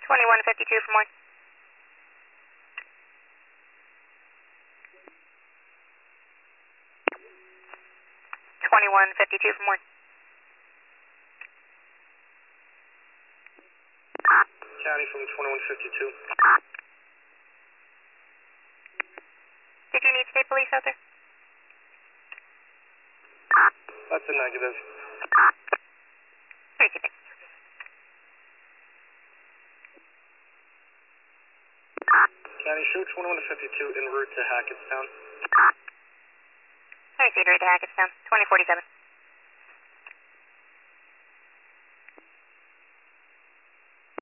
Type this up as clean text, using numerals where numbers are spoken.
2152 for more. 2152 for more. County from 2152. Did you need state police out there? That's a negative. Receiving. County, show 2152 en route to Hackettstown. Received, right to Hackettstown. 2047.